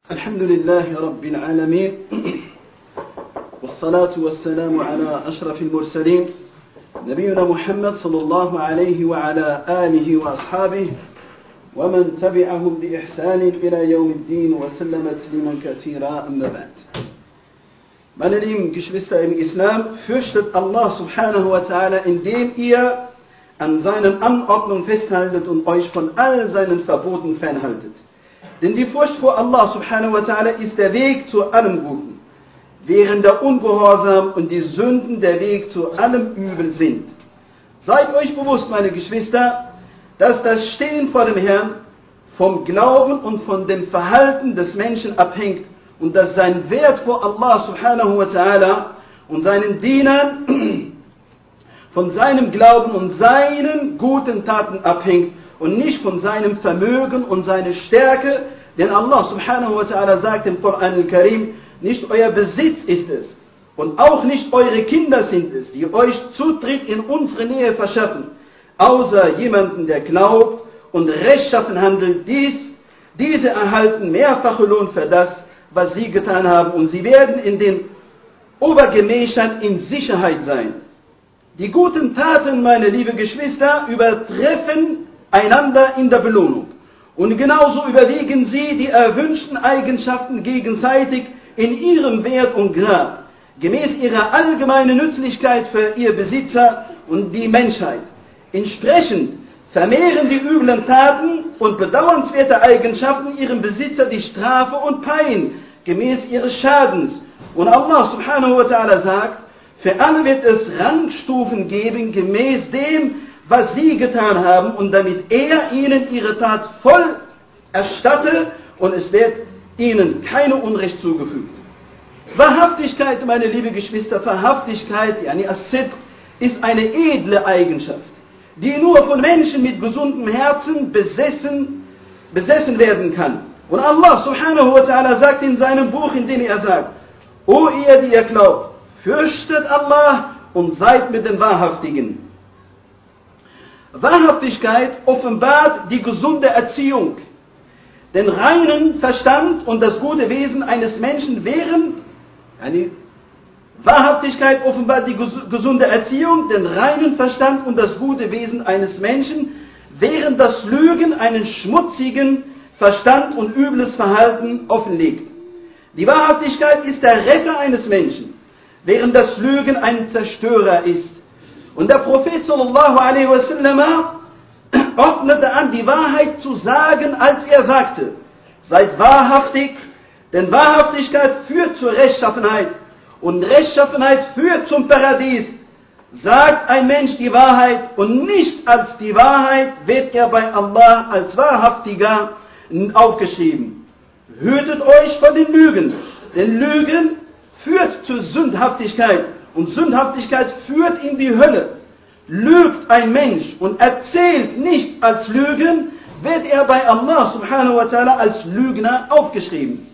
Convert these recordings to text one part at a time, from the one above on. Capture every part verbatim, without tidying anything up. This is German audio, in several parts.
الحمد لله رب العالمين والصلاة والسلام على أشرف المرسلين نبينا محمد صلى الله عليه وعلى آله وأصحابه ومن تبعهم بإحسان إلى يوم الدين وسلم تسليما كثيرا أما بعد. Meine lieben Geschwister im Islam, fürchtet Allah subhanahu wa ta'ala, indem ihr an seinen Anordnungen festhaltet und euch von all seinen Verboten fernhaltet. Denn die Furcht vor Allah subhanahu wa ta'ala ist der Weg zu allem Guten, während der Ungehorsam und die Sünden der Weg zu allem Übel sind. Seid euch bewusst, meine Geschwister, dass das Stehen vor dem Herrn vom Glauben und von dem Verhalten des Menschen abhängt und dass sein Wert vor Allah subhanahu wa ta'ala und seinen Dienern von seinem Glauben und seinen guten Taten abhängt und nicht von seinem Vermögen und seiner Stärke, denn Allah subhanahu wa ta'ala sagt im Koran al-Karim, nicht euer Besitz ist es und auch nicht eure Kinder sind es, die euch Zutritt in unsere Nähe verschaffen, außer jemanden, der glaubt und rechtschaffen handelt. Dies, diese erhalten mehrfache Lohn für das, was sie getan haben, und sie werden in den Obergemächern in Sicherheit sein. Die guten Taten, meine lieben Geschwister, übertreffen einander in der Belohnung. Und genauso überwiegen sie die erwünschten Eigenschaften gegenseitig in ihrem Wert und Grad, gemäß ihrer allgemeinen Nützlichkeit für ihr Besitzer und die Menschheit. Entsprechend vermehren die üblen Taten und bedauernswerte Eigenschaften ihrem Besitzer die Strafe und Pein, gemäß ihres Schadens. Und Allah subhanahu wa ta'ala sagt, für alle wird es Rangstufen geben, gemäß dem, was sie getan haben, und damit er ihnen ihre Tat voll erstatte und es wird ihnen keine Unrecht zugefügt. Wahrhaftigkeit, meine lieben Geschwister, Wahrhaftigkeit, yani as-Sidq, ist eine edle Eigenschaft, die nur von Menschen mit gesundem Herzen besessen, besessen werden kann. Und Allah subhanahu wa ta'ala sagt in seinem Buch, in dem er sagt, O ihr, die ihr glaubt, fürchtet Allah und seid mit den Wahrhaftigen. Wahrhaftigkeit offenbart die gesunde Erziehung, den reinen Verstand und das gute Wesen eines Menschen, während eine Wahrhaftigkeit offenbart die gesunde Erziehung, den reinen Verstand und das gute Wesen eines Menschen, während das Lügen einen schmutzigen Verstand und übles Verhalten offenlegt. Die Wahrhaftigkeit ist der Retter eines Menschen, während das Lügen ein Zerstörer ist. Und der Prophet sallallahu alaihi wasallam ordnete an, die Wahrheit zu sagen, als er sagte, seid wahrhaftig, denn Wahrhaftigkeit führt zur Rechtschaffenheit und Rechtschaffenheit führt zum Paradies. Sagt ein Mensch die Wahrheit und nicht als die Wahrheit, wird er bei Allah als Wahrhaftiger aufgeschrieben. Hütet euch vor den Lügen, denn Lügen führt zur Sündhaftigkeit. Und Sündhaftigkeit führt in die Hölle. Lügt ein Mensch und erzählt nicht als Lügen, wird er bei Allah subhanahu wa ta'ala als Lügner aufgeschrieben.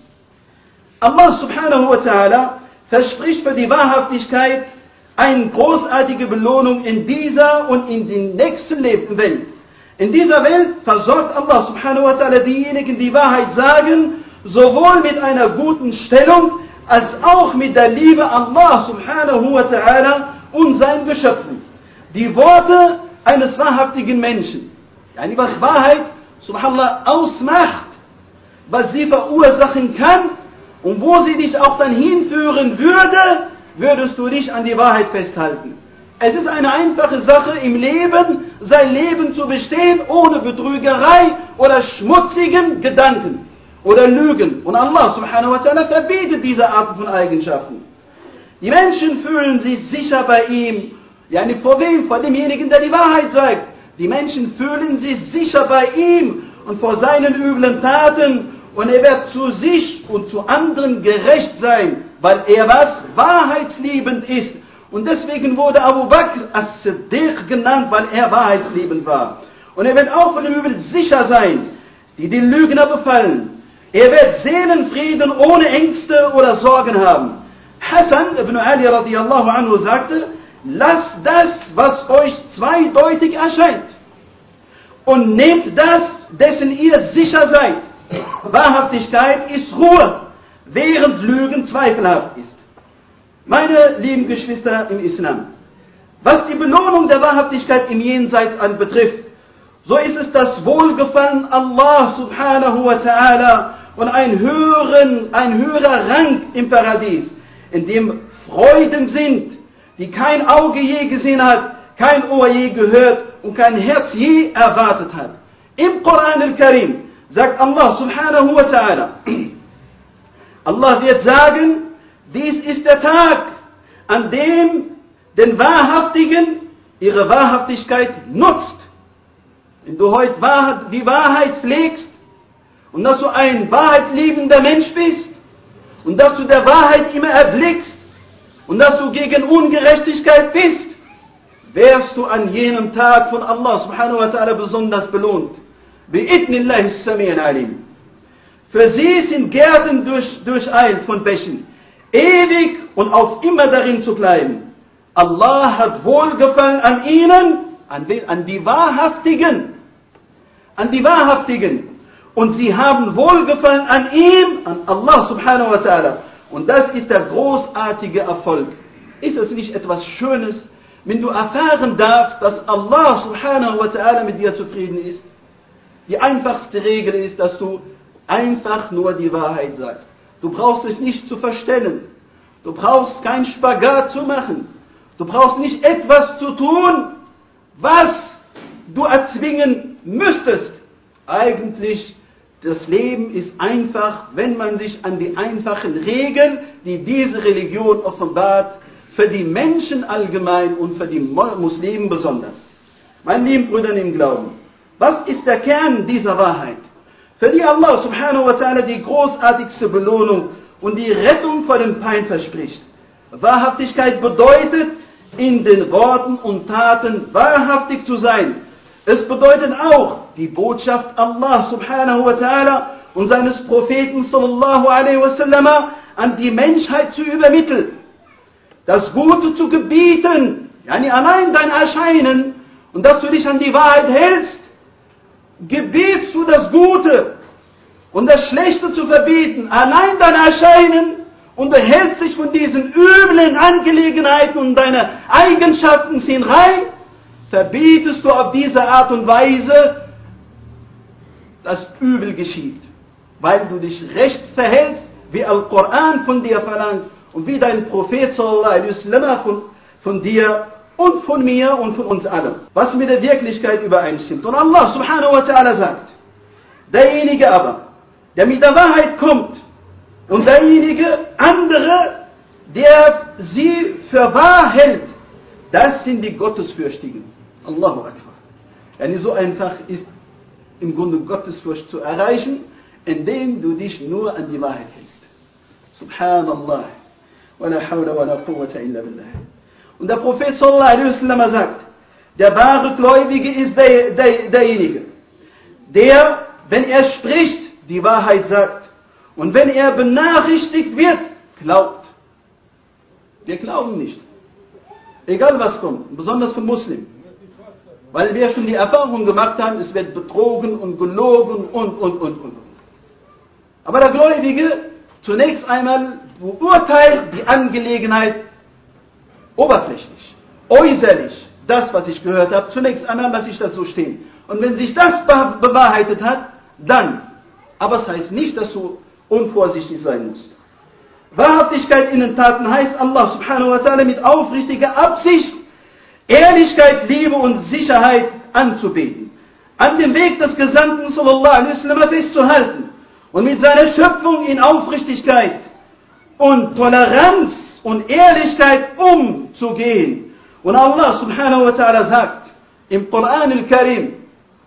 Allah subhanahu wa ta'ala verspricht für die Wahrhaftigkeit eine großartige Belohnung in dieser und in der nächsten Welt. In dieser Welt versorgt Allah subhanahu wa ta'ala diejenigen, die Wahrheit sagen, sowohl mit einer guten Stellung, als auch mit der Liebe Allah subhanahu wa ta'ala und seinen Geschöpfen. Die Worte eines wahrhaftigen Menschen, yani was Wahrheit subhanallah ausmacht, was sie verursachen kann und wo sie dich auch dann hinführen würde, würdest du dich an die Wahrheit festhalten. Es ist eine einfache Sache im Leben, sein Leben zu bestehen ohne Betrügerei oder schmutzigen Gedanken oder Lügen. Und Allah subhanahu wa ta'ala verbietet diese Art von Eigenschaften. Die Menschen fühlen sich sicher bei ihm. Ja, nicht vor wem? Vor demjenigen, der die Wahrheit sagt. Die Menschen fühlen sich sicher bei ihm und vor seinen üblen Taten. Und er wird zu sich und zu anderen gerecht sein, weil er was? Wahrheitsliebend ist. Und deswegen wurde Abu Bakr as-Siddiq genannt, weil er wahrheitsliebend war. Und er wird auch von dem Übel sicher sein, die den Lügner befallen. Er wird Seelenfrieden ohne Ängste oder Sorgen haben. Hassan ibn Ali radiyallahu anhu sagte, lasst das, was euch zweideutig erscheint, und nehmt das, dessen ihr sicher seid. Wahrhaftigkeit ist Ruhe, während Lügen zweifelhaft ist. Meine lieben Geschwister im Islam, was die Belohnung der Wahrhaftigkeit im Jenseits anbetrifft, so ist es das Wohlgefallen Allah subhanahu wa ta'ala und ein, höheren, ein höherer Rang im Paradies, in dem Freuden sind, die kein Auge je gesehen hat, kein Ohr je gehört und kein Herz je erwartet hat. Im Koran al-Karim sagt Allah subhanahu wa ta'ala, Allah wird sagen, dies ist der Tag, an dem den Wahrhaftigen ihre Wahrhaftigkeit nutzt. Wenn du heute die Wahrheit pflegst und dass du ein wahrheitliebender Mensch bist und dass du der Wahrheit immer erblickst und dass du gegen Ungerechtigkeit bist, wirst du an jenem Tag von Allah subhanahu wa ta'ala besonders belohnt. Bi'idnillahi as-Sami'il Alim. Für sie sind Gärten durch, durcheilt von Bächen, ewig und auf immer darin zu bleiben. Allah hat Wohlgefallen an ihnen, an, an die Wahrhaftigen, an die Wahrhaftigen. Und sie haben Wohlgefallen an ihm, an Allah subhanahu wa ta'ala. Und das ist der großartige Erfolg. Ist es nicht etwas Schönes, wenn du erfahren darfst, dass Allah subhanahu wa ta'ala mit dir zufrieden ist? Die einfachste Regel ist, dass du einfach nur die Wahrheit sagst. Du brauchst es nicht zu verstellen. Du brauchst keinen Spagat zu machen. Du brauchst nicht etwas zu tun, was du erzwingen müsstest. Eigentlich, das Leben ist einfach, wenn man sich an die einfachen Regeln, die diese Religion offenbart, für die Menschen allgemein und für die Muslimen besonders. Meine lieben Brüder im Glauben, was ist der Kern dieser Wahrheit? Für die Allah subhanahu wa ta'ala die großartigste Belohnung und die Rettung vor dem Feind verspricht. Wahrhaftigkeit bedeutet, in den Worten und Taten wahrhaftig zu sein. Es bedeutet auch, die Botschaft Allah subhanahu wa ta'ala und seines Propheten sallallahu alaihi wasallam an die Menschheit zu übermitteln. Das Gute zu gebieten, yani allein dein Erscheinen und dass du dich an die Wahrheit hältst, gebietst du das Gute und das Schlechte zu verbieten, allein dein Erscheinen und du hältst dich von diesen üblen Angelegenheiten und deine Eigenschaften ziehen rein, verbietest du auf diese Art und Weise, dass Übel geschieht, weil du dich recht verhältst, wie Al-Quran von dir verlangt und wie dein Prophet sallallahu alaihi wasallam von, von dir und von mir und von uns allen, was mit der Wirklichkeit übereinstimmt. Und Allah subhanahu wa ta'ala sagt, derjenige aber, der mit der Wahrheit kommt und derjenige andere, der sie für wahr hält, das sind die Gottesfürchtigen. Allahu Akbar. Yani so einfach ist im Grunde Gottesfurcht zu erreichen, indem du dich nur an die Wahrheit hältst. Subhanallah. Wa la hawla wa la quwwata illa billah. Und der Prophet sallallahu alaihi wasallam sagt, der wahre Gläubige ist der, der, derjenige, der, wenn er spricht, die Wahrheit sagt. Und wenn er benachrichtigt wird, glaubt. Wir glauben nicht. Egal was kommt, besonders von Muslimen. Weil wir schon die Erfahrung gemacht haben, es wird betrogen und gelogen und, und, und, und. Aber der Gläubige zunächst einmal beurteilt die Angelegenheit oberflächlich, äußerlich. Das, was ich gehört habe, zunächst einmal lasse ich das so stehen. Und wenn sich das bewahrheitet hat, dann. Aber es heißt nicht, dass du unvorsichtig sein musst. Wahrhaftigkeit in den Taten heißt Allah subhanahu wa ta'ala mit aufrichtiger Absicht, Ehrlichkeit, Liebe und Sicherheit anzubeten. An dem Weg des Gesandten sallallahu alaihi wasallam festzuhalten und mit seiner Schöpfung in Aufrichtigkeit und Toleranz und Ehrlichkeit umzugehen. Und Allah subhanahu wa ta'ala sagt im Koran al-Karim,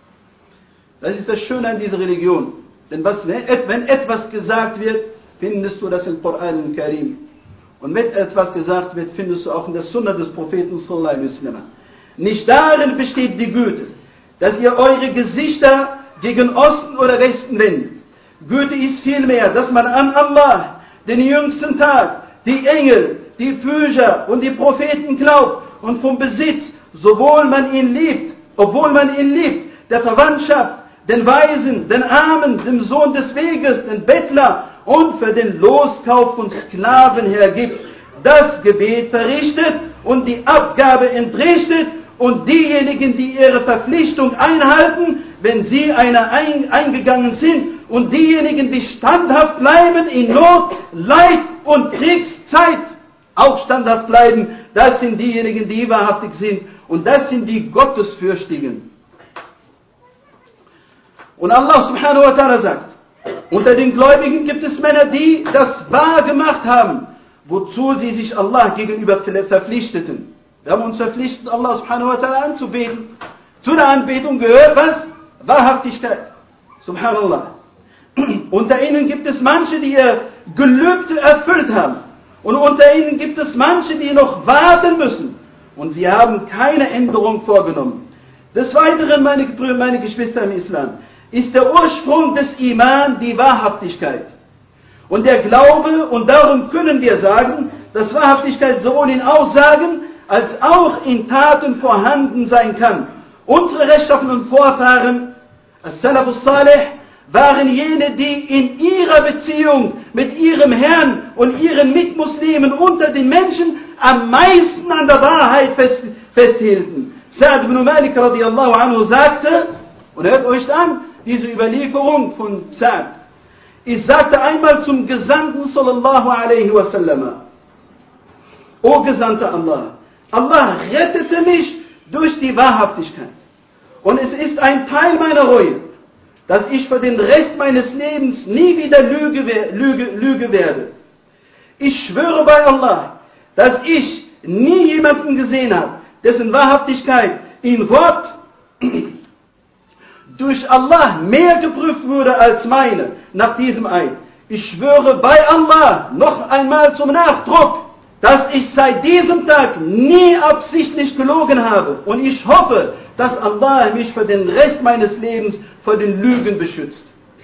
das ist das Schöne an dieser Religion, denn was, wenn etwas gesagt wird, findest du das im Koran al-Karim. Und wenn etwas gesagt wird, findest du auch in der Sunna des Propheten sallallahu alaihi wasallam. Nicht darin besteht die Güte, dass ihr eure Gesichter gegen Osten oder Westen wendet. Güte ist vielmehr, dass man an Allah, den jüngsten Tag, die Engel, die Führer und die Propheten glaubt und vom Besitz, sowohl man ihn liebt, obwohl man ihn liebt, der Verwandtschaft, den Weisen, den Armen, dem Sohn des Weges, den Bettler und für den Loskauf von Sklaven hergibt, das Gebet verrichtet und die Abgabe entrichtet und diejenigen, die ihre Verpflichtung einhalten, wenn sie einer ein, eingegangen sind und diejenigen, die standhaft bleiben in Not, Leid und Kriegszeit, auch standhaft bleiben, das sind diejenigen, die wahrhaftig sind und das sind die Gottesfürchtigen. Und Allah subhanahu wa ta'ala sagt, unter den Gläubigen gibt es Männer, die das wahr gemacht haben, wozu sie sich Allah gegenüber verpflichteten. Wir haben uns verpflichtet, Allah subhanahu wa ta'ala anzubeten. Zu der Anbetung gehört was? Wahrhaftigkeit. Subhanallah. Unter ihnen gibt es manche, die ihr Gelübde erfüllt haben. Und unter ihnen gibt es manche, die noch warten müssen. Und sie haben keine Änderung vorgenommen. Des Weiteren, meine, meine Geschwister im Islam, ist der Ursprung des Iman die Wahrhaftigkeit. Und der Glaube, und darum können wir sagen, dass Wahrhaftigkeit sowohl in Aussagen als auch in Taten vorhanden sein kann. Unsere rechtschaffenen Vorfahren, As-Salafus Salih, waren jene, die in ihrer Beziehung mit ihrem Herrn und ihren Mitmuslimen unter den Menschen am meisten an der Wahrheit fest, festhielten. Sa'd ibn Malik radiallahu anhu sagte, und hört euch an, diese Überlieferung von Sa'd. Ich sagte einmal zum Gesandten sallallahu alaihi wasallam, O Gesandter Allah, Allah rettete mich durch die Wahrhaftigkeit. Und es ist ein Teil meiner Reue, dass ich für den Rest meines Lebens nie wieder Lüge, Lüge, Lüge werde. Ich schwöre bei Allah, dass ich nie jemanden gesehen habe, dessen Wahrhaftigkeit in Wort durch Allah mehr geprüft wurde als meine nach diesem Eid. Ich schwöre bei Allah noch einmal zum Nachdruck, dass ich seit diesem Tag nie absichtlich gelogen habe. Und ich hoffe, dass Allah mich für den Rest meines Lebens vor den Lügen beschützt.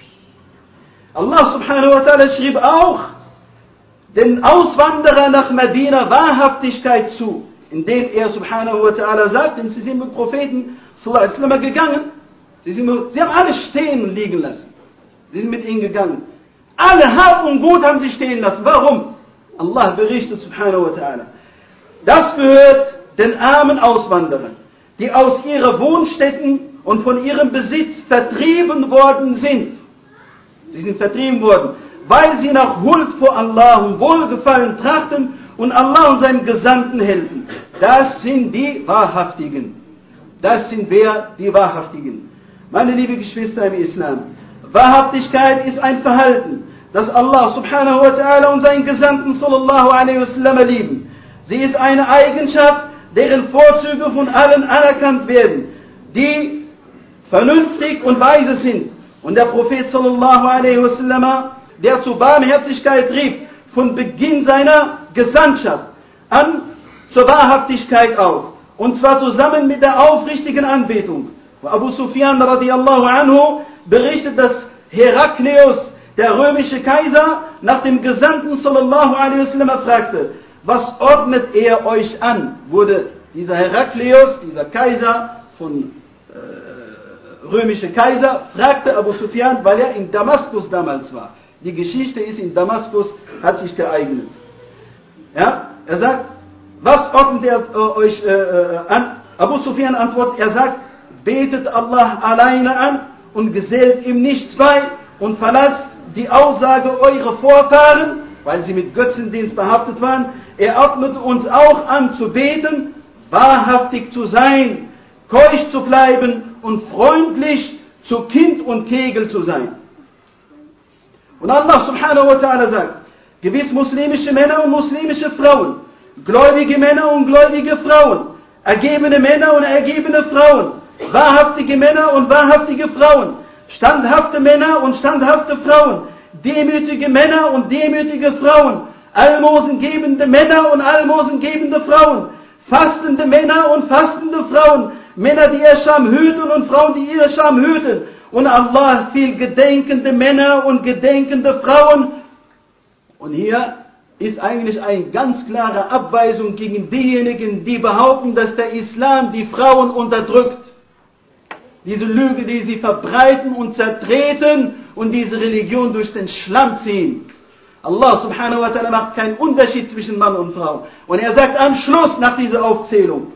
Allah subhanahu wa ta'ala schrieb auch den Auswanderer nach Medina Wahrhaftigkeit zu, indem er subhanahu wa ta'ala sagt, denn sie sind mit Propheten sallallahu alaihi wasallam gegangen, sie, sind, sie haben alle stehen und liegen lassen. Sie sind mit ihnen gegangen. Alle Hab und Gut haben sie stehen lassen. Warum? Allah berichtet subhanahu wa ta'ala. Das gehört den armen Auswanderern, die aus ihren Wohnstätten und von ihrem Besitz vertrieben worden sind. Sie sind vertrieben worden, weil sie nach Huld vor Allah und Wohlgefallen trachten und Allah und seinem Gesandten helfen. Das sind die Wahrhaftigen. Das sind wer? Die Wahrhaftigen. Meine liebe Geschwister im Islam, Wahrhaftigkeit ist ein Verhalten, das Allah subhanahu wa ta'ala und seinen Gesandten sallallahu alaihi wasallam lieben. Sie ist eine Eigenschaft, deren Vorzüge von allen anerkannt werden, die vernünftig und weise sind. Und der Prophet sallallahu alaihi wasallam, der zur Barmherzigkeit rief, von Beginn seiner Gesandtschaft an zur Wahrhaftigkeit auf. Und zwar zusammen mit der aufrichtigen Anbetung. Abu Sufyan radiallahu anhu berichtet, dass Herakleus, der römische Kaiser, nach dem Gesandten sallallahu alaihi wasallam fragte, was ordnet er euch an? Wurde dieser Herakleus, dieser Kaiser von äh, römische Kaiser, fragte Abu Sufyan, weil er in Damaskus damals war. Die Geschichte ist in Damaskus, hat sich geeignet. Ja, er sagt, was ordnet er äh, euch äh, an? Abu Sufyan antwortet, er sagt, betet Allah alleine an und gesellt ihm nichts bei und verlasst die Aussage eurer Vorfahren, weil sie mit Götzendienst behaftet waren. Er ordnet uns auch an zu beten, wahrhaftig zu sein, keusch zu bleiben und freundlich zu Kind und Kegel zu sein. Und Allah subhanahu wa ta'ala sagt, gewiss muslimische Männer und muslimische Frauen, gläubige Männer und gläubige Frauen, ergebene Männer und ergebene Frauen, wahrhaftige Männer und wahrhaftige Frauen, standhafte Männer und standhafte Frauen, demütige Männer und demütige Frauen, almosengebende Männer und almosengebende Frauen, fastende Männer und fastende Frauen, Männer, die ihr Scham hüten und Frauen, die ihre Scham hüten. Und Allah viel gedenkende Männer und gedenkende Frauen. Und hier ist eigentlich eine ganz klare Abweisung gegen diejenigen, die behaupten, dass der Islam die Frauen unterdrückt. Diese Lüge, die sie verbreiten und zertreten und diese Religion durch den Schlamm ziehen. Allah subhanahu wa ta'ala macht keinen Unterschied zwischen Mann und Frau. Und er sagt am Schluss nach dieser Aufzählung,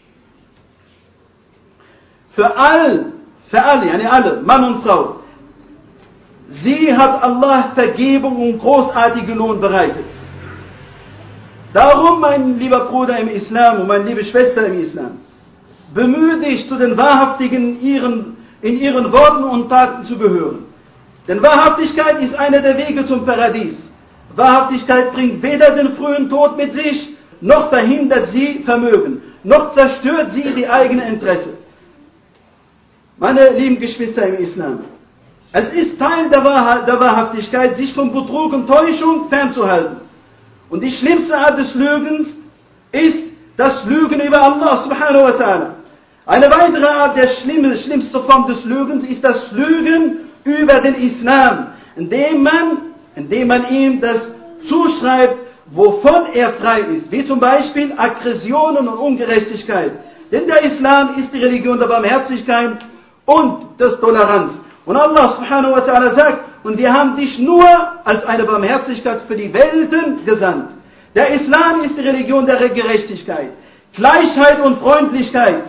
für all, für alle, yani alle, Mann und Frau, sie hat Allah Vergebung und großartigen Lohn bereitet. Darum, mein lieber Bruder im Islam und meine liebe Schwester im Islam, bemühe dich, zu den Wahrhaftigen in ihren, in ihren Worten und Taten zu gehören. Denn Wahrhaftigkeit ist einer der Wege zum Paradies. Wahrhaftigkeit bringt weder den frühen Tod mit sich, noch verhindert sie Vermögen, noch zerstört sie die eigene Interesse. Meine lieben Geschwister im Islam, es ist Teil der, Wahrheit, der Wahrhaftigkeit, sich von Betrug und Täuschung fernzuhalten. Und die schlimmste Art des Lügens ist das Lügen über Allah subhanahu wa ta'ala. Eine weitere Art, der schlimme, schlimmste Form des Lügens, ist das Lügen über den Islam, indem man, indem man ihm das zuschreibt, wovon er frei ist, wie zum Beispiel Aggressionen und Ungerechtigkeit. Denn der Islam ist die Religion der Barmherzigkeit und des Toleranz. Und Allah subhanahu wa ta'ala sagt, und wir haben dich nur als eine Barmherzigkeit für die Welten gesandt. Der Islam ist die Religion der Gerechtigkeit, Gleichheit und Freundlichkeit.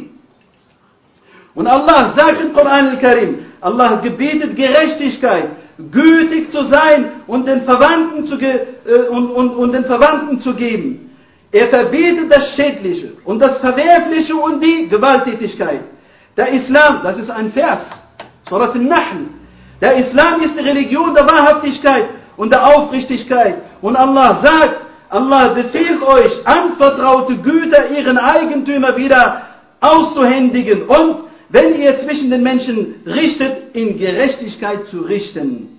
Und Allah sagt im Koran al-Karim, Allah gebietet Gerechtigkeit, gütig zu sein und den Verwandten zu, ge äh, und, und, und den Verwandten zu geben. Er verbietet das Schädliche und das Verwerfliche und die Gewalttätigkeit. Der Islam, das ist ein Vers, Surat al-Nahl. Der Islam ist die Religion der Wahrhaftigkeit und der Aufrichtigkeit. Und Allah sagt, Allah befiehlt euch, anvertraute Güter ihren Eigentümer wieder auszuhändigen und, wenn ihr zwischen den Menschen richtet, in Gerechtigkeit zu richten.